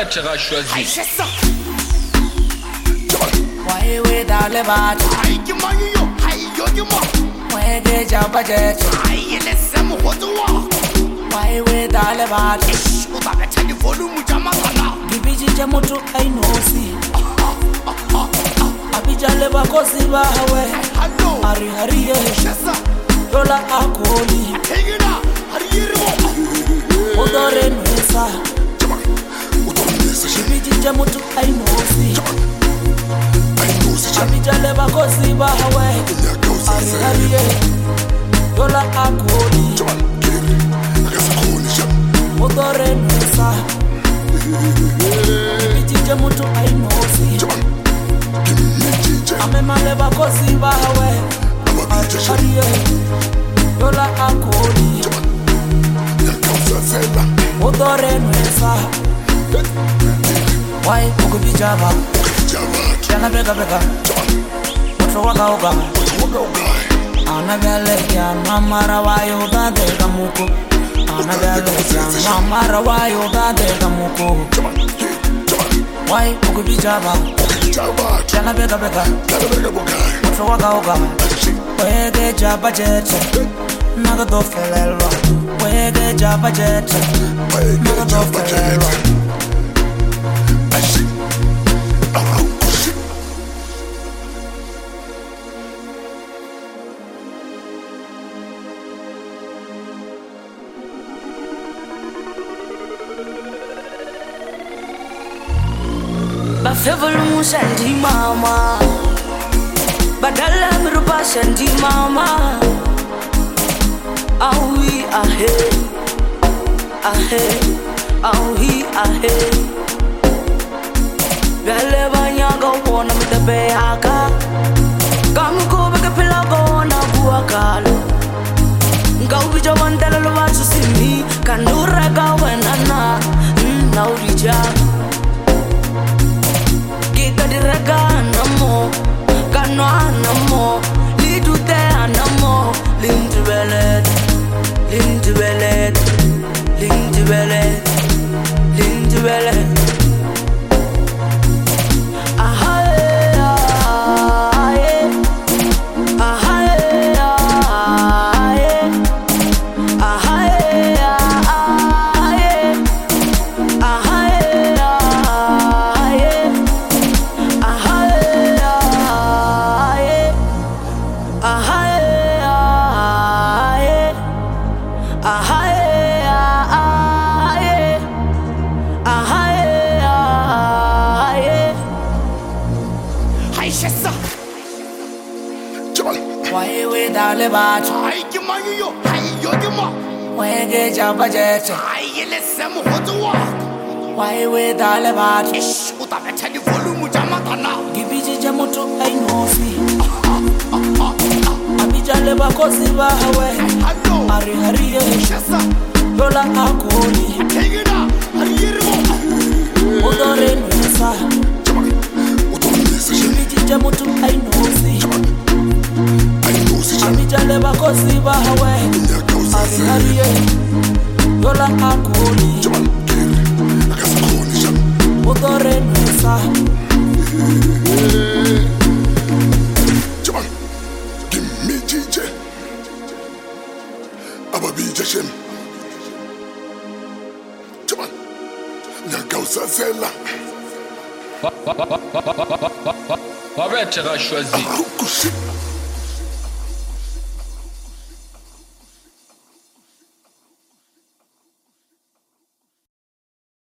Babetera choisi. Why we dale bat? Aïe, yo, aïe, yo, Why de jabajet? aïe, laisse-moi retour. Why we dale bat? On va mettre le volume, Jamana. Gibiji jamutu ainosi. Abijale bakosi bawe. Hello, Hari hari ye. Chessa, Dola akoli. Hegina, Hariro. Odore nwesa. Gibiji jamutu ainosi. Abijale bakosi bawe. Hari hari ye. Dola akoli. Odore nwesa. Gibiji mutu ainosi. Amemale bakosi bawe. Ariye. Dola akoli. Odore nwesa. Why ukubijaba? Yana bega bega. Mutu waka waka. Anagale ya namara wayo dade kamuko. Anagale ya namara wayo dade kamuko. Why ukubijaba? Yana bega bega. Mutu waka waka. Wege jaba jete. Naga do felelwa. Wege jaba jete. Naga do felelwa. Bafevolu shanti mama, badala mirupa shanti mama. Ahui ahe, ahe, ahui ahe. Gale banyaga wona mitabe aka, kamu ko beke pilago wona buakalo. Ngau bija wandala lo wachu simi, kandura ga wenana, naurija. Direga anamo, kano anamo, lidute anamo, lintubelet, lintubelet, lintubelet, lintubelet. Ahae, ahae, ahae, ahae, ahae, ahae, ahae. Why we dale bat? Aïe, yo, aïe, yo, Wege jaba jete. aïe, laisse-moi retour. Why we dale bat? On va mettre le volume, Jamana. Gibiji jamutu ainosi. Abijale bakosi bawe. Hello, Hari hari ye. Chessa, Dola akoli. Hegina, Hariro. Odore nwesa. Gibiji jamutu ainosi. Abijale bakosi bawe. Hari hari ye. Dola akoli. Odore nwesa. Babetera choisi.